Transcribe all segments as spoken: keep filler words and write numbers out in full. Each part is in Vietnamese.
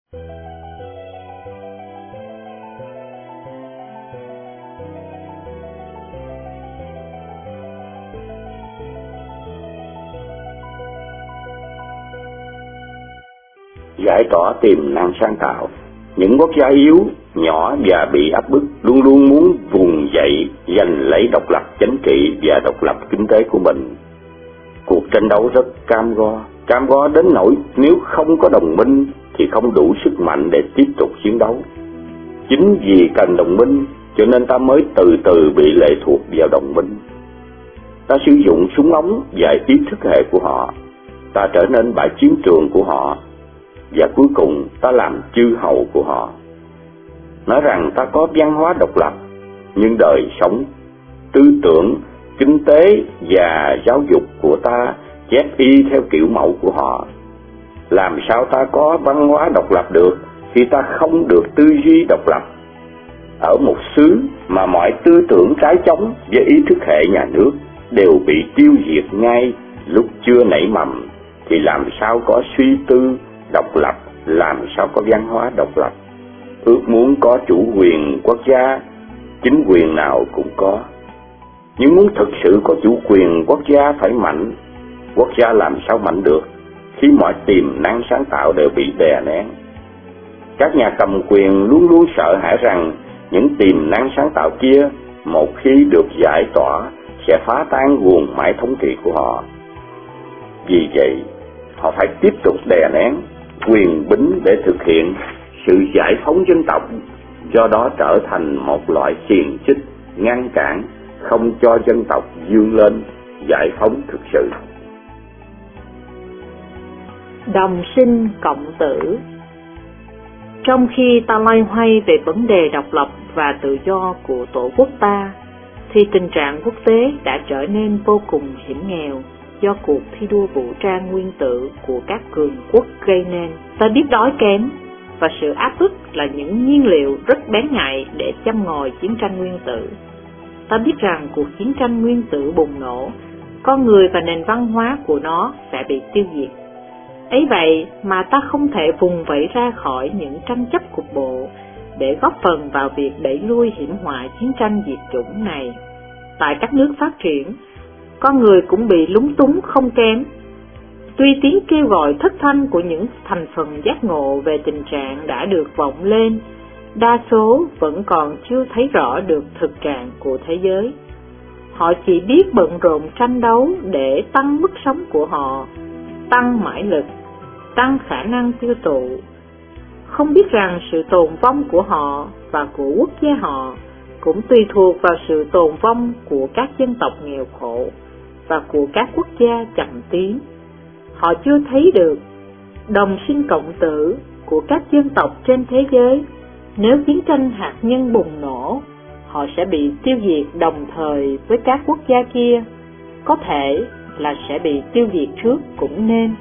Giải tỏa tiềm năng sáng tạo. Những quốc gia yếu, nhỏ và bị áp bức luôn luôn muốn vùng dậy giành lấy độc lập chính trị và độc lập kinh tế của mình. Cuộc tranh đấu rất cam go, cam go đến nỗi nếu không có đồng minh thì không đủ sức mạnh để tiếp tục chiến đấu. Chính vì cần đồng minh cho nên ta mới từ từ bị lệ thuộc vào đồng minh. Ta sử dụng súng ống và ý thức hệ của họ, ta trở nên bãi chiến trường của họ, và cuối cùng ta làm chư hầu của họ. Nói rằng ta có văn hóa độc lập, nhưng đời sống, tư tưởng, kinh tế và giáo dục của ta chép y theo kiểu mẫu của họ. Làm sao ta có văn hóa độc lập được khi ta không được tư duy độc lập? Ở một xứ mà mọi tư tưởng trái chống với ý thức hệ nhà nước đều bị tiêu diệt ngay lúc chưa nảy mầm, thì làm sao có suy tư độc lập, làm sao có văn hóa độc lập? Ước muốn có chủ quyền quốc gia, chính quyền nào cũng có. Nhưng muốn thực sự có chủ quyền quốc gia phải mạnh. Quốc gia làm sao mạnh được khi mọi tiềm năng sáng tạo đều bị đè nén? Các nhà cầm quyền luôn luôn sợ hãi rằng những tiềm năng sáng tạo kia một khi được giải tỏa sẽ phá tan guồng mãi thống trị của họ. Vì vậy, họ phải tiếp tục đè nén quyền bính để thực hiện sự giải phóng dân tộc, do đó trở thành một loại xiềng xích ngăn cản không cho dân tộc vươn lên giải phóng thực sự. Đồng sinh cộng tử. Trong khi ta loay hoay về vấn đề độc lập và tự do của tổ quốc ta, thì tình trạng quốc tế đã trở nên vô cùng hiểm nghèo do cuộc thi đua vũ trang nguyên tử của các cường quốc gây nên. Ta biết đói kém và sự áp bức là những nhiên liệu rất bén nhạy để châm ngòi chiến tranh nguyên tử. Ta biết rằng cuộc chiến tranh nguyên tử bùng nổ, con người và nền văn hóa của nó sẽ bị tiêu diệt. Ấy vậy mà ta không thể vùng vẫy ra khỏi những tranh chấp cục bộ để góp phần vào việc đẩy lui hiểm họa chiến tranh diệt chủng này. Tại các nước phát triển, con người cũng bị lúng túng không kém. Tuy tiếng kêu gọi thất thanh của những thành phần giác ngộ về tình trạng đã được vọng lên, đa số vẫn còn chưa thấy rõ được thực trạng của thế giới. Họ chỉ biết bận rộn tranh đấu để tăng mức sống của họ, tăng mãi lực, tăng khả năng tiêu thụ, không biết rằng sự tồn vong của họ và của quốc gia họ cũng tùy thuộc vào sự tồn vong của các dân tộc nghèo khổ và của các quốc gia chậm tiến. Họ chưa thấy được đồng sinh cộng tử của các dân tộc trên thế giới. Nếu chiến tranh hạt nhân bùng nổ, họ sẽ bị tiêu diệt đồng thời với các quốc gia kia, có thể là sẽ bị tiêu diệt trước cũng nên.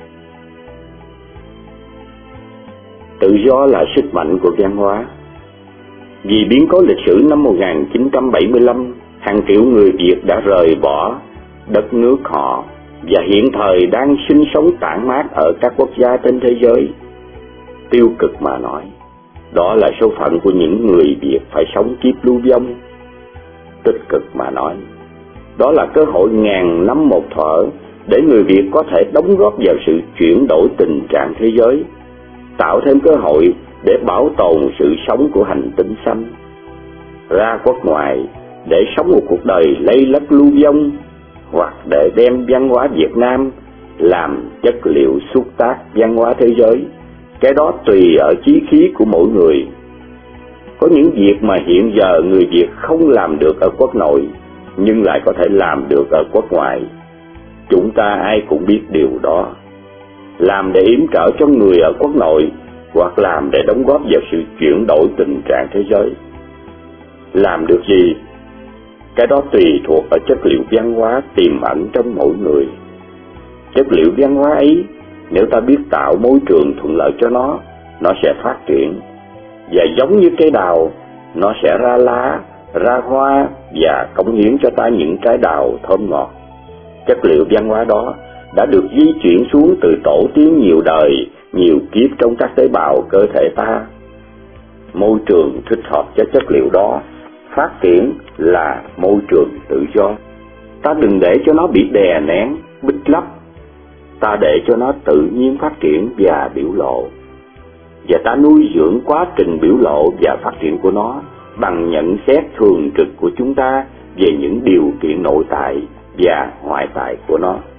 Tự do là sức mạnh của văn hóa. Vì biến cố lịch sử năm một nghìn chín trăm bảy mươi lăm, hàng triệu người Việt đã rời bỏ đất nước họ và hiện thời đang sinh sống tản mát ở các quốc gia trên thế giới. Tiêu cực mà nói, đó là số phận của những người Việt phải sống kiếp lưu vong. Tích cực mà nói, đó là cơ hội ngàn năm một thuở để người Việt có thể đóng góp vào sự chuyển đổi tình trạng thế giới, tạo thêm cơ hội để bảo tồn sự sống của hành tinh xanh. Ra quốc ngoài để sống một cuộc đời lây lất lưu vong, hoặc để đem văn hóa Việt Nam làm chất liệu xúc tác văn hóa thế giới, cái đó tùy ở chí khí của mỗi người. Có những việc mà hiện giờ người Việt không làm được ở quốc nội, nhưng lại có thể làm được ở quốc ngoài. Chúng ta ai cũng biết điều đó. Làm để yểm trợ cho người ở quốc nội, hoặc làm để đóng góp vào sự chuyển đổi tình trạng thế giới. Làm được gì? Cái đó tùy thuộc ở chất liệu văn hóa tiềm ẩn trong mỗi người. Chất liệu văn hóa ấy, nếu ta biết tạo môi trường thuận lợi cho nó, nó sẽ phát triển. Và giống như cây đào, nó sẽ ra lá, ra hoa và cống hiến cho ta những trái đào thơm ngọt. Chất liệu văn hóa đó đã được di chuyển xuống từ tổ tiên nhiều đời nhiều kiếp trong các tế bào cơ thể ta. Môi trường thích hợp cho chất liệu đó phát triển là môi trường tự do. Ta đừng để cho nó bị đè nén, bít lấp. Ta để cho nó tự nhiên phát triển và biểu lộ. Và ta nuôi dưỡng quá trình biểu lộ và phát triển của nó bằng nhận xét thường trực của chúng ta về những điều kiện nội tại và ngoại tại của nó.